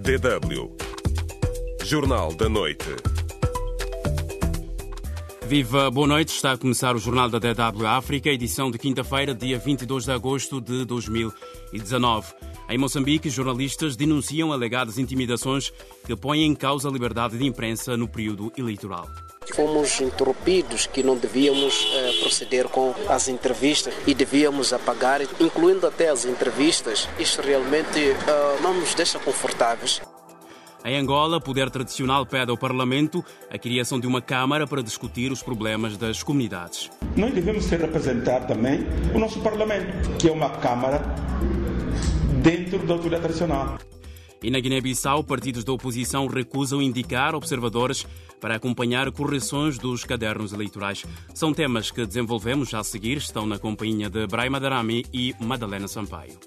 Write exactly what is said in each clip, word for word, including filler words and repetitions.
D W. Jornal da Noite. Viva, boa noite. Está a começar o Jornal da D W África, edição de quinta-feira, dia vinte e dois de agosto de dois mil e dezanove. Em Moçambique, jornalistas denunciam alegadas intimidações que põem em causa a liberdade de imprensa no período eleitoral. Fomos interrompidos que não devíamos eh, proceder com as entrevistas e devíamos apagar, incluindo até as entrevistas. Isto realmente eh, não nos deixa confortáveis. Em Angola, o poder tradicional pede ao Parlamento a criação de uma Câmara para discutir os problemas das comunidades. Nós devemos ser representar também o nosso Parlamento, que é uma Câmara dentro da autoridade tradicional. E na Guiné-Bissau, partidos da oposição recusam indicar observadores para acompanhar correções dos cadernos eleitorais. São temas que desenvolvemos já a seguir. Estão na companhia de Braima Darami e Madalena Sampaio.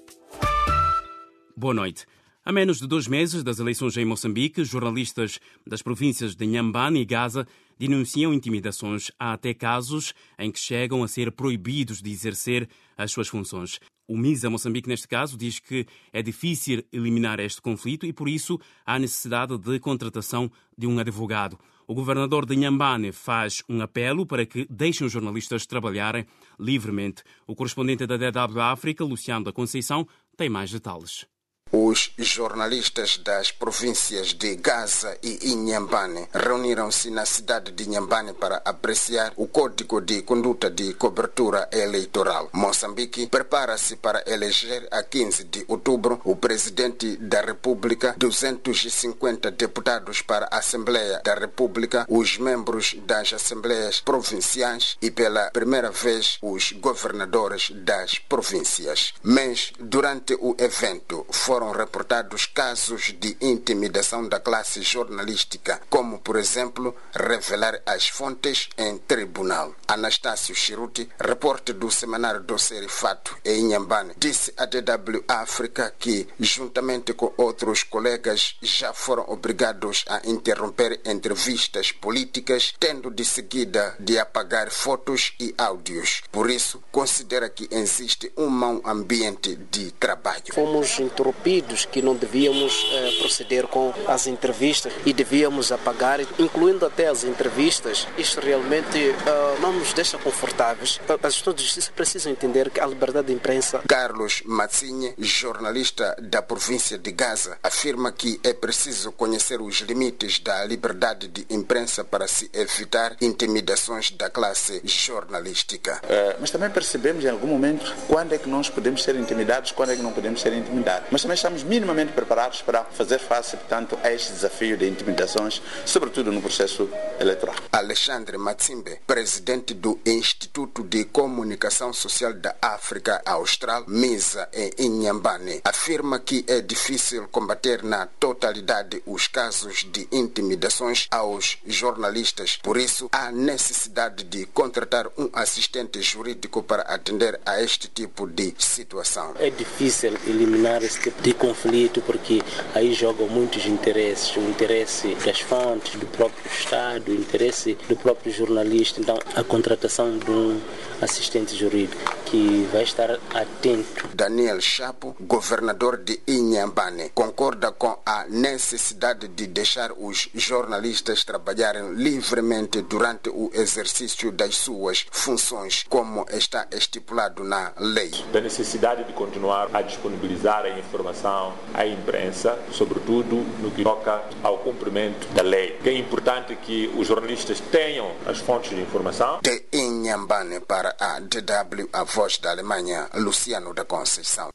Boa noite. A menos de dois meses das eleições em Moçambique, jornalistas das províncias de Inhambane e Gaza denunciam intimidações. Há até casos em que chegam a ser proibidos de exercer as suas funções. O MISA Moçambique, neste caso, diz que é difícil eliminar este conflito e, por isso, há necessidade de contratação de um advogado. O governador de Inhambane faz um apelo para que deixem os jornalistas trabalharem livremente. O correspondente da D W África, Luciano da Conceição, tem mais detalhes. Os jornalistas das províncias de Gaza e Inhambane reuniram-se na cidade de Inhambane para apreciar o Código de Conduta de Cobertura Eleitoral. Moçambique prepara-se para eleger a quinze de outubro o presidente da República, duzentos e cinquenta deputados para a Assembleia da República, os membros das Assembleias Provinciais e, pela primeira vez, os governadores das províncias. Mas, durante o evento, foram Foram reportados casos de intimidação da classe jornalística, como, por exemplo, revelar as fontes em tribunal. Anastácio Chiruti, repórter do semanário Dossiê Fato em Inhambane, disse à D W África que, juntamente com outros colegas, já foram obrigados a interromper entrevistas políticas, tendo de seguida de apagar fotos e áudios. Por isso, considera que existe um mau ambiente de trabalho. Fomos interrompidos que não devíamos eh, proceder com as entrevistas e devíamos apagar, incluindo até as entrevistas. Isto realmente eh, não nos deixa confortáveis. As pessoas de justiça precisam entender que a liberdade de imprensa... Carlos Matsinhe, jornalista da província de Gaza, afirma que é preciso conhecer os limites da liberdade de imprensa para se evitar intimidações da classe jornalística. Uh, mas também percebemos em algum momento quando é que nós podemos ser intimidados, quando é que não podemos ser intimidados. Mas também estamos minimamente preparados para fazer face, portanto, a este desafio de intimidações, sobretudo no processo eleitoral. Alexandre Matsimbe, presidente do Instituto de Comunicação Social da África Austral, MISA, em Inhambane, afirma que é difícil combater na totalidade os casos de intimidações aos jornalistas. Por isso, há necessidade de contratar um assistente jurídico para atender a este tipo de situação. É difícil eliminar esse tipo de conflito porque aí jogam muitos interesses, o interesse das fontes, do próprio Estado, o interesse do próprio jornalista. Então, a contratação de um assistente jurídico que vai estar atento. Daniel Chapo, governador de Inhambane, concorda com a necessidade de deixar os jornalistas trabalharem livremente durante o exercício das suas funções, como está estipulado na lei. Da necessidade de continuar a disponibilizar a informação à imprensa, sobretudo no que toca ao cumprimento da lei. É importante que os jornalistas tenham as fontes de informação. De Inhambane para a D W, a voz da Alemanha, Luciano da Conceição.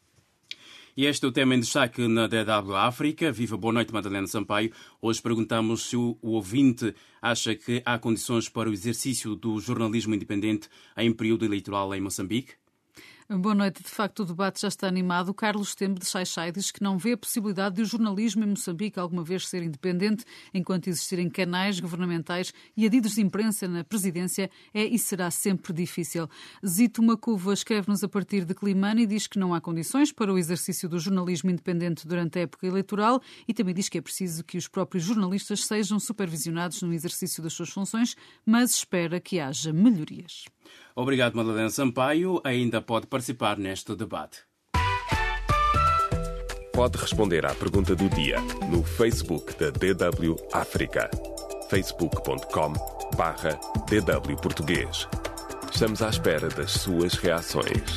E este é o tema em destaque na D W África. Viva, boa noite, Madalena Sampaio. Hoje perguntamos se o ouvinte acha que há condições para o exercício do jornalismo independente em período eleitoral em Moçambique. Boa noite. De facto, o debate já está animado. O Carlos Tempo, de Xai-Xai, diz que não vê a possibilidade de o jornalismo em Moçambique alguma vez ser independente, enquanto existirem canais governamentais e adidos de imprensa na presidência, é e será sempre difícil. Zito Macuva escreve-nos a partir de Climane e diz que não há condições para o exercício do jornalismo independente durante a época eleitoral e também diz que é preciso que os próprios jornalistas sejam supervisionados no exercício das suas funções, mas espera que haja melhorias. Obrigado, Madalena Sampaio. Ainda pode participar neste debate. pode responder à pergunta do dia no Facebook da D W África. facebook ponto com barra D W Português. Estamos à espera das suas reações.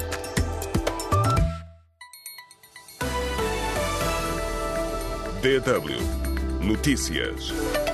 D W Notícias.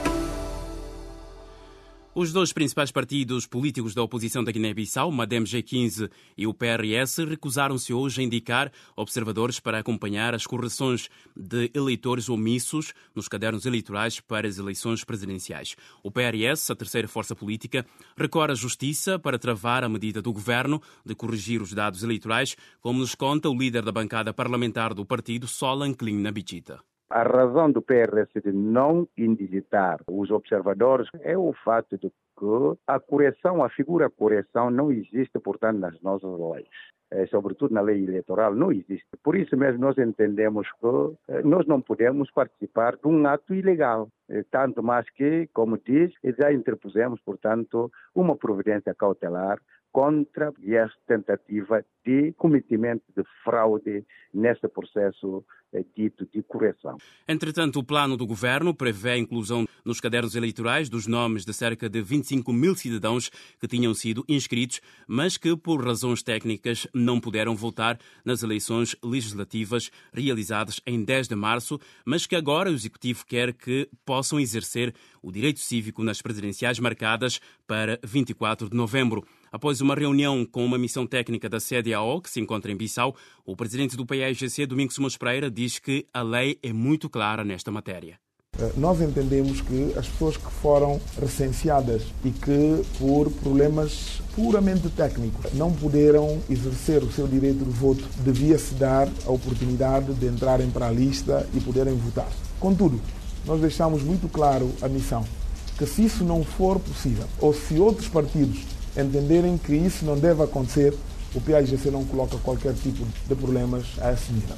Os dois principais partidos políticos da oposição da Guiné-Bissau, o MADEM G quinze e o P R S, recusaram-se hoje a indicar observadores para acompanhar as correções de eleitores omissos nos cadernos eleitorais para as eleições presidenciais. O P R S, a terceira força política, recorre à Justiça para travar a medida do governo de corrigir os dados eleitorais, como nos conta o líder da bancada parlamentar do partido, Solan Klin Nabichita. A razão do P R S de não indigitar os observadores é o fato de que a correção, a figura correção não existe, portanto, nas nossas leis. É, sobretudo na lei eleitoral, não existe. Por isso mesmo nós entendemos que é, nós não podemos participar de um ato ilegal. É, tanto mais que, como diz, já interpusemos, portanto, uma providência cautelar contra esta tentativa de cometimento de fraude neste processo é, dito de correção. Entretanto, o plano do governo prevê a inclusão nos cadernos eleitorais dos nomes de cerca de vinte e cinco mil cidadãos que tinham sido inscritos, mas que, por razões técnicas, não puderam votar nas eleições legislativas realizadas em dez de março, mas que agora o Executivo quer que possam exercer o direito cívico nas presidenciais marcadas para vinte e quatro de novembro. Após uma reunião com uma missão técnica da C D A O, que se encontra em Bissau, o presidente do P A I G C, Domingos Simões Pereira, diz que a lei é muito clara nesta matéria. Nós entendemos que as pessoas que foram recenseadas e que, por problemas puramente técnicos, não puderam exercer o seu direito de voto, devia-se dar a oportunidade de entrarem para a lista e poderem votar. Contudo, nós deixamos muito claro a missão, que se isso não for possível, ou se outros partidos entenderem que isso não deve acontecer, o P A I G C não coloca qualquer tipo de problemas a esse nível.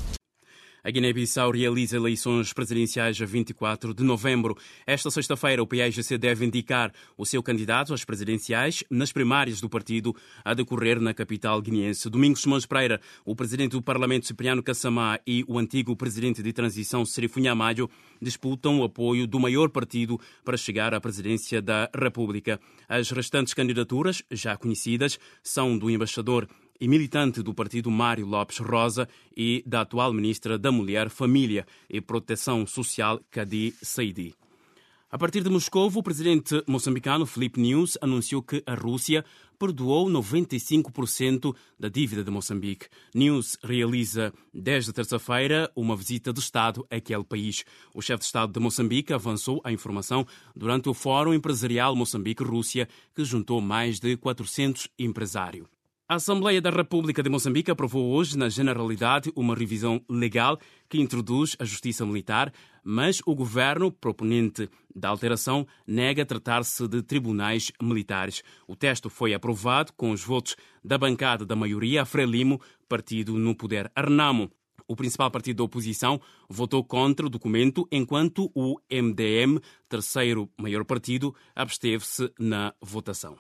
A Guiné-Bissau realiza eleições presidenciais a vinte e quatro de novembro. Esta sexta-feira, o P A I G C deve indicar o seu candidato às presidenciais nas primárias do partido a decorrer na capital guineense. Domingos Simões Pereira, o presidente do Parlamento, Cipriano Kassamá, e o antigo presidente de transição, Serifunha Amádio, disputam o apoio do maior partido para chegar à presidência da República. As restantes candidaturas, já conhecidas, são do embaixador e militante do partido Mário Lopes Rosa e da atual ministra da Mulher, Família e Proteção Social, Kadi Saidi. A partir de Moscou, o presidente moçambicano Filipe Nunes anunciou que a Rússia perdoou noventa e cinco por cento da dívida de Moçambique. Nunes realiza desde terça-feira uma visita de Estado àquele país. O chefe de Estado de Moçambique avançou a informação durante o Fórum Empresarial Moçambique-Rússia, que juntou mais de quatrocentos empresários. A Assembleia da República de Moçambique aprovou hoje, na Generalidade, uma revisão legal que introduz a justiça militar, mas o governo, proponente da alteração, nega tratar-se de tribunais militares. O texto foi aprovado com os votos da bancada da maioria, a Frelimo, partido no poder. Arnamo, o principal partido da oposição, votou contra o documento, enquanto o M D M, terceiro maior partido, absteve-se na votação.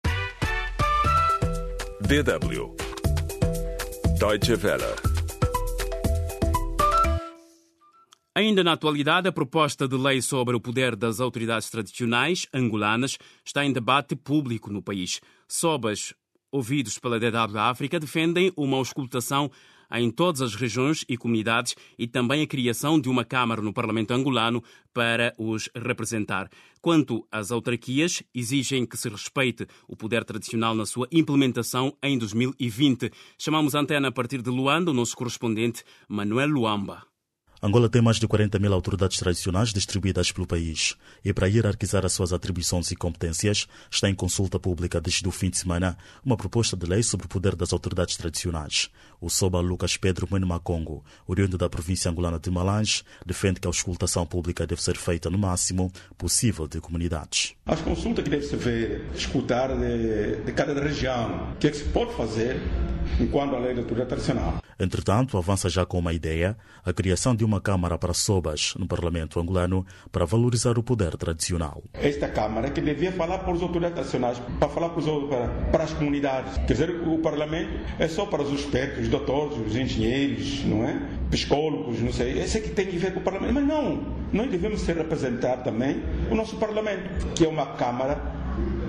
D W Deutsche Welle. Ainda na atualidade, a proposta de lei sobre o poder das autoridades tradicionais angolanas está em debate público no país. Sobas ouvidos pela D W África defendem uma auscultação em todas as regiões e comunidades e também a criação de uma Câmara no Parlamento angolano para os representar. Quanto às autarquias, exigem que se respeite o poder tradicional na sua implementação em dois mil e vinte. Chamamos a antena a partir de Luanda o nosso correspondente Manuel Luamba. Angola tem mais de quarenta mil autoridades tradicionais distribuídas pelo país e, para hierarquizar as suas atribuições e competências, está em consulta pública desde o fim de semana uma proposta de lei sobre o poder das autoridades tradicionais. O Soba Lucas Pedro Macongo, oriundo da província angolana de Malange, defende que a auscultação pública deve ser feita no máximo possível de comunidades. As consultas que deve-se ver, escutar de, de cada região, o que é que se pode fazer enquanto a lei da autoridade tradicional. Entretanto, avança já com uma ideia, a criação de uma Câmara para Sobas no Parlamento angolano para valorizar o poder tradicional. Esta Câmara que devia falar para as autoridades nacionais, para falar para, os, para, para as comunidades. Quer dizer, o Parlamento é só para os expertos, os doutores, os engenheiros, não é? Psicólogos, não sei. Esse é que tem que ver com o Parlamento. Mas não, nós devemos ser representar também o nosso Parlamento, que é uma Câmara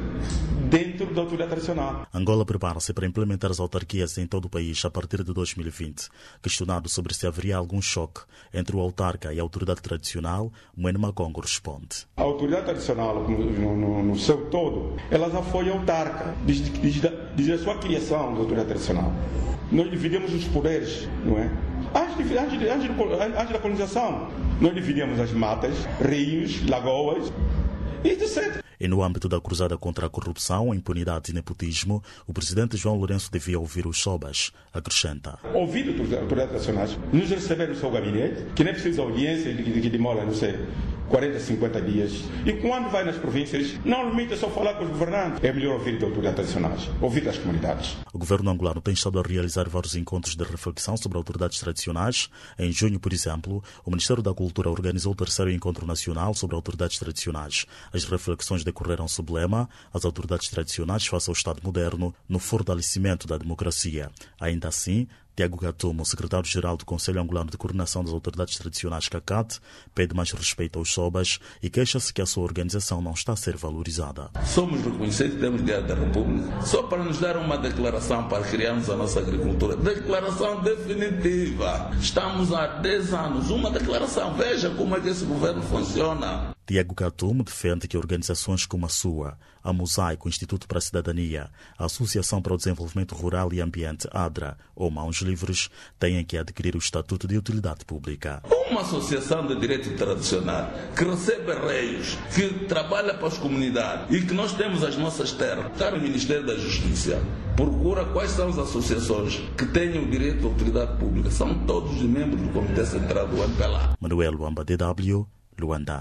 dentro da autoridade tradicional. Angola prepara-se para implementar as autarquias em todo o país a partir de dois mil e vinte. Questionado sobre se haveria algum choque entre o autarca e a autoridade tradicional, Mwene Makongo responde. A autoridade tradicional, no, no, no seu todo, ela já foi autarca desde, desde, desde a sua criação da autoridade tradicional. Nós dividimos os poderes, não é? Antes, antes, antes, antes da colonização, nós dividimos as matas, rios, lagoas e etcétera. E no âmbito da cruzada contra a corrupção, a impunidade e nepotismo, o presidente João Lourenço devia ouvir os Sobas, acrescenta. Ouvir as autoridades nacionais, nos receber no seu gabinete, que nem precisa de audiência, que, que demora, não sei, quarenta, cinquenta dias. E quando vai nas províncias, não limita só falar com os governantes. É melhor ouvir as autoridades tradicionais, ouvir as comunidades. O governo angolano tem estado a realizar vários encontros de reflexão sobre autoridades tradicionais. Em junho, por exemplo, o Ministério da Cultura organizou o terceiro encontro nacional sobre autoridades tradicionais. As reflexões decorreram sob o lema As autoridades tradicionais face ao Estado moderno no fortalecimento da democracia. Ainda assim, Tiago Gatumo, secretário-geral do Conselho Angolano de Coordenação das Autoridades Tradicionais, C A C A T, pede mais respeito aos Sobas e queixa-se que a sua organização não está a ser valorizada. Somos reconhecidos, temos Diário da República, só para nos dar uma declaração para criarmos a nossa agricultura. Declaração definitiva. Estamos há dez anos, uma declaração. Veja como é que esse governo funciona. Tiago Gatumo defende que organizações como a sua, a Mosaico, Instituto para a Cidadania, a Associação para o Desenvolvimento Rural e Ambiente, ADRA, ou Mãos Livres, têm que adquirir o Estatuto de Utilidade Pública. Uma associação de direito tradicional que recebe reios, que trabalha para as comunidades e que nós temos as nossas terras, está no Ministério da Justiça. Procura quais são as associações que tenham o direito de utilidade pública. São todos os membros do Comitê Central do M P L A. Manuel Luamba, D W, Luanda.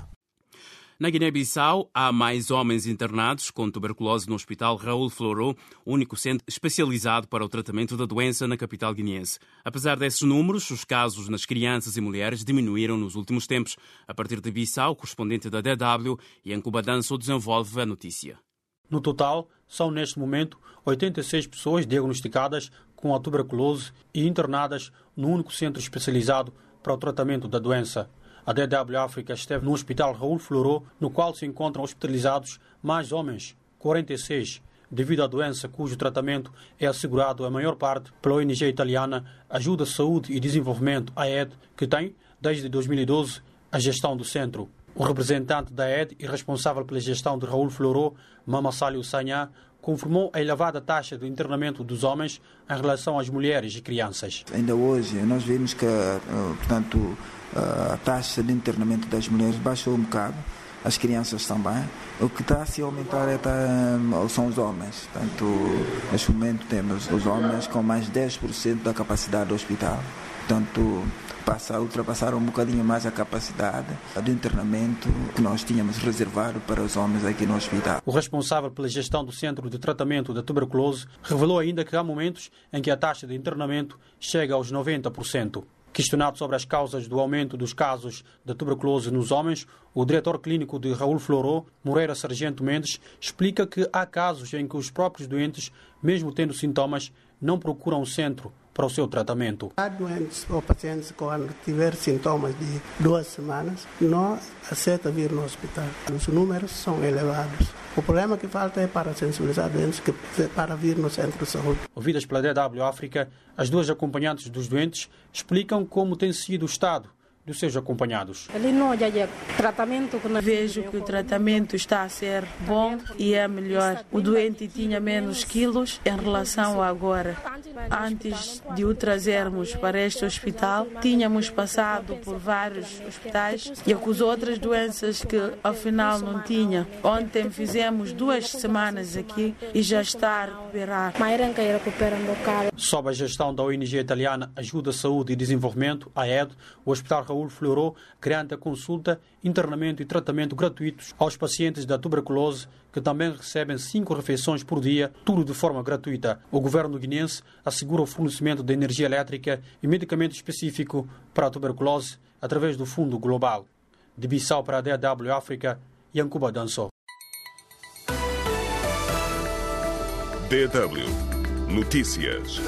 Na Guiné-Bissau, há mais homens internados com tuberculose no Hospital Raul Floró, único centro especializado para o tratamento da doença na capital guineense. Apesar desses números, os casos nas crianças e mulheres diminuíram nos últimos tempos. A partir de Bissau, correspondente da D W, Yanko Badanço desenvolve a notícia. No total, são neste momento oitenta e seis pessoas diagnosticadas com a tuberculose e internadas no único centro especializado para o tratamento da doença. A D W África esteve no Hospital Raul Floró, no qual se encontram hospitalizados mais homens, quarenta e seis, devido à doença cujo tratamento é assegurado a maior parte pela O N G italiana Ajuda Saúde e Desenvolvimento, A E D, que tem, desde dois mil e doze, a gestão do centro. O representante da A E D e responsável pela gestão de Raul Floró, Mamassalio Sanhá, confirmou a elevada taxa de internamento dos homens em relação às mulheres e crianças. Ainda hoje nós vimos que, portanto, a taxa de internamento das mulheres baixou um bocado, as crianças também. O que está a se aumentar é, tá, são os homens. Portanto, neste momento temos os homens com mais de dez por cento da capacidade do hospital. Portanto, passa, ultrapassaram um bocadinho mais a capacidade do internamento que nós tínhamos reservado para os homens aqui no hospital. O responsável pela gestão do Centro de Tratamento da Tuberculose revelou ainda que há momentos em que a taxa de internamento chega aos noventa por cento. Questionado sobre as causas do aumento dos casos de tuberculose nos homens, o diretor clínico de Raul Floró, Moreira Sargento Mendes, explica que há casos em que os próprios doentes, mesmo tendo sintomas, não procuram o centro para o seu tratamento. Há doentes ou pacientes que, quando tiver sintomas de duas semanas, não aceita vir no hospital. Os números são elevados. O problema que falta é para sensibilizar doentes que, para vir no centro de saúde. Ouvidas pela D W África, as duas acompanhantes dos doentes explicam como tem sido o estado dos seus acompanhados. Vejo que o tratamento está a ser bom e é melhor. O doente tinha menos quilos em relação a agora. Antes de o trazermos para este hospital, tínhamos passado por vários hospitais e com outras doenças que afinal não tinha. Ontem fizemos duas semanas aqui e já está a recuperar. Sob a gestão da O N G italiana Ajuda Saúde e Desenvolvimento, a E D, o Hospital Raul Floró garante a consulta, internamento e tratamento gratuitos aos pacientes da tuberculose que que também recebem cinco refeições por dia, tudo de forma gratuita. O governo guineense assegura o fornecimento de energia elétrica e medicamento específico para a tuberculose através do Fundo Global. De Bissau para a D W África, Yankuba Danso. D W Notícias.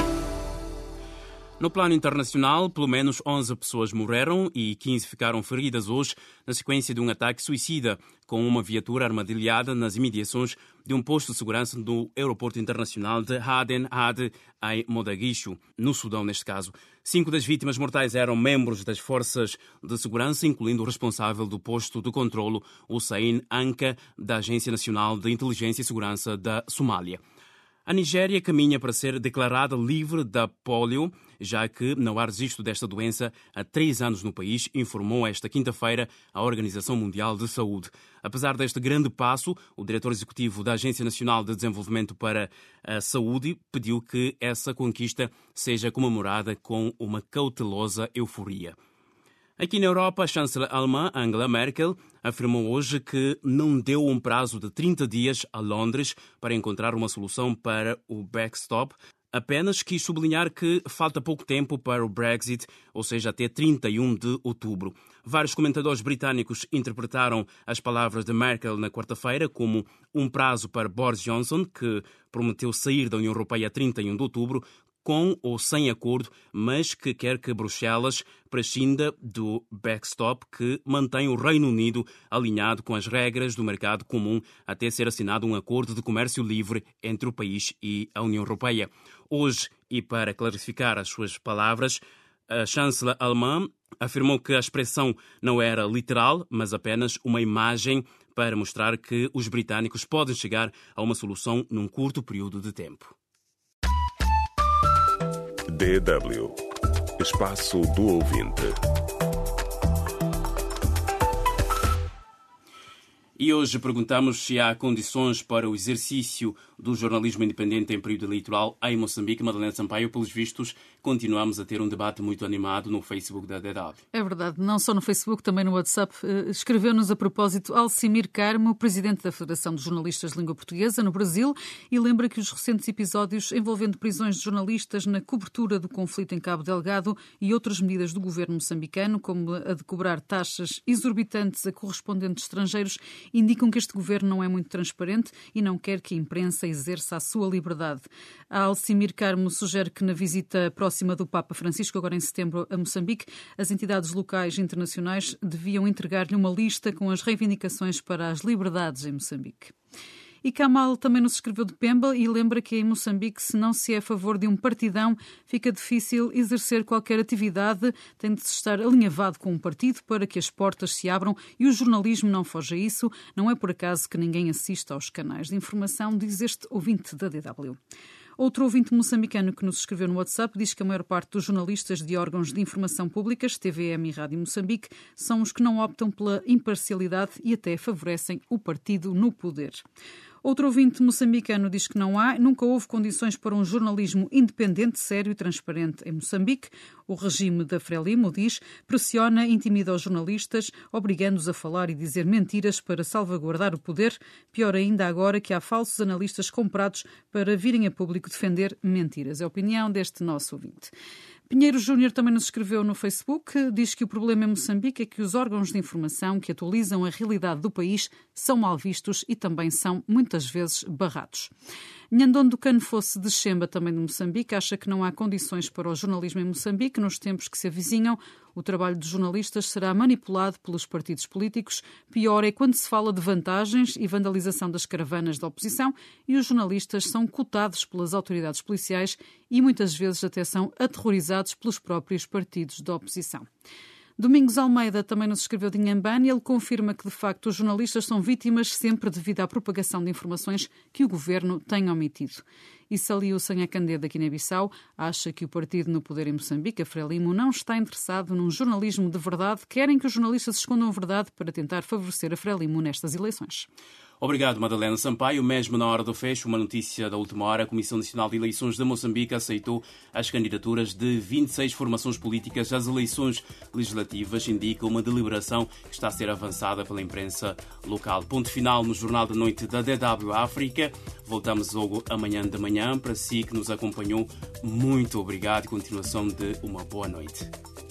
No plano internacional, pelo menos onze pessoas morreram e quinze ficaram feridas hoje na sequência de um ataque suicida com uma viatura armadilhada nas imediações de um posto de segurança do aeroporto internacional de Aden Ad, em Mogadishu, no Sudão neste caso. Cinco das vítimas mortais eram membros das forças de segurança, incluindo o responsável do posto de controlo, Hussein Anka, da Agência Nacional de Inteligência e Segurança da Somália. A Nigéria caminha para ser declarada livre da polio, já que não há registro desta doença há três anos no país, informou esta quinta-feira a Organização Mundial de Saúde. Apesar deste grande passo, o diretor executivo da Agência Nacional de Desenvolvimento para a Saúde pediu que essa conquista seja comemorada com uma cautelosa euforia. Aqui na Europa, a chanceler alemã Angela Merkel afirmou hoje que não deu um prazo de trinta dias a Londres para encontrar uma solução para o backstop. Apenas quis sublinhar que falta pouco tempo para o Brexit, ou seja, até trinta e um de outubro. Vários comentadores britânicos interpretaram as palavras de Merkel na quarta-feira como um prazo para Boris Johnson, que prometeu sair da União Europeia a trinta e um de outubro, com ou sem acordo, mas que quer que Bruxelas prescinda do backstop que mantém o Reino Unido alinhado com as regras do mercado comum até ser assinado um acordo de comércio livre entre o país e a União Europeia. Hoje, e para clarificar as suas palavras, a chanceler alemã afirmou que a expressão não era literal, mas apenas uma imagem para mostrar que os britânicos podem chegar a uma solução num curto período de tempo. D W Espaço do Ouvinte. E hoje perguntamos se há condições para o exercício do jornalismo independente em período eleitoral em Moçambique. Madalena Sampaio, pelos vistos, continuamos a ter um debate muito animado no Facebook da D W. É verdade, não só no Facebook, também no WhatsApp. Escreveu-nos a propósito Alcimir Carmo, presidente da Federação de Jornalistas de Língua Portuguesa no Brasil, e lembra que os recentes episódios envolvendo prisões de jornalistas na cobertura do conflito em Cabo Delgado e outras medidas do governo moçambicano, como a de cobrar taxas exorbitantes a correspondentes estrangeiros, indicam que este governo não é muito transparente e não quer que a imprensa exerça a sua liberdade. A Alcimir Carmo sugere que na visita próxima do Papa Francisco, agora em setembro, a Moçambique, as entidades locais e internacionais deviam entregar-lhe uma lista com as reivindicações para as liberdades em Moçambique. E Kamal também nos escreveu de Pemba e lembra que em Moçambique, se não se é a favor de um partidão, fica difícil exercer qualquer atividade, tem de se estar alinhavado com um partido para que as portas se abram e o jornalismo não foge a isso. Não é por acaso que ninguém assiste aos canais de informação, diz este ouvinte da D W. Outro ouvinte moçambicano que nos escreveu no WhatsApp diz que a maior parte dos jornalistas de órgãos de informação públicas, T V M e Rádio Moçambique, são os que não optam pela imparcialidade e até favorecem o partido no poder. Outro ouvinte moçambicano diz que não há, nunca houve condições para um jornalismo independente, sério e transparente em Moçambique. O regime da Frelimo, diz, pressiona e intimida os jornalistas, obrigando-os a falar e dizer mentiras para salvaguardar o poder. Pior ainda agora que há falsos analistas comprados para virem a público defender mentiras. É a opinião deste nosso ouvinte. Pinheiro Júnior também nos escreveu no Facebook, diz que o problema em Moçambique é que os órgãos de informação que atualizam a realidade do país são mal vistos e também são, muitas vezes, barrados. Nhandondo Cano Fosse de Xemba, também de Moçambique, acha que não há condições para o jornalismo em Moçambique nos tempos que se avizinham. O trabalho dos jornalistas será manipulado pelos partidos políticos. Pior é quando se fala de vantagens e vandalização das caravanas da oposição e os jornalistas são cotados pelas autoridades policiais e muitas vezes até são aterrorizados pelos próprios partidos da oposição. Domingos Almeida também nos escreveu de Inhambane e ele confirma que, de facto, os jornalistas são vítimas sempre devido à propagação de informações que o governo tem omitido. E Saliu Sanhacandé, da Guiné-Bissau, acha que o partido no poder em Moçambique, a Frelimo, não está interessado num jornalismo de verdade. Querem que os jornalistas escondam a verdade para tentar favorecer a Frelimo nestas eleições. Obrigado, Madalena Sampaio. Mesmo na hora do fecho, uma notícia da última hora, a Comissão Nacional de Eleições de Moçambique aceitou as candidaturas de vinte e seis formações políticas às eleições legislativas, indica uma deliberação que está a ser avançada pela imprensa local. Ponto final no Jornal da Noite da D W África. Voltamos logo amanhã de manhã. Para si que nos acompanhou, muito obrigado e continuação de uma boa noite.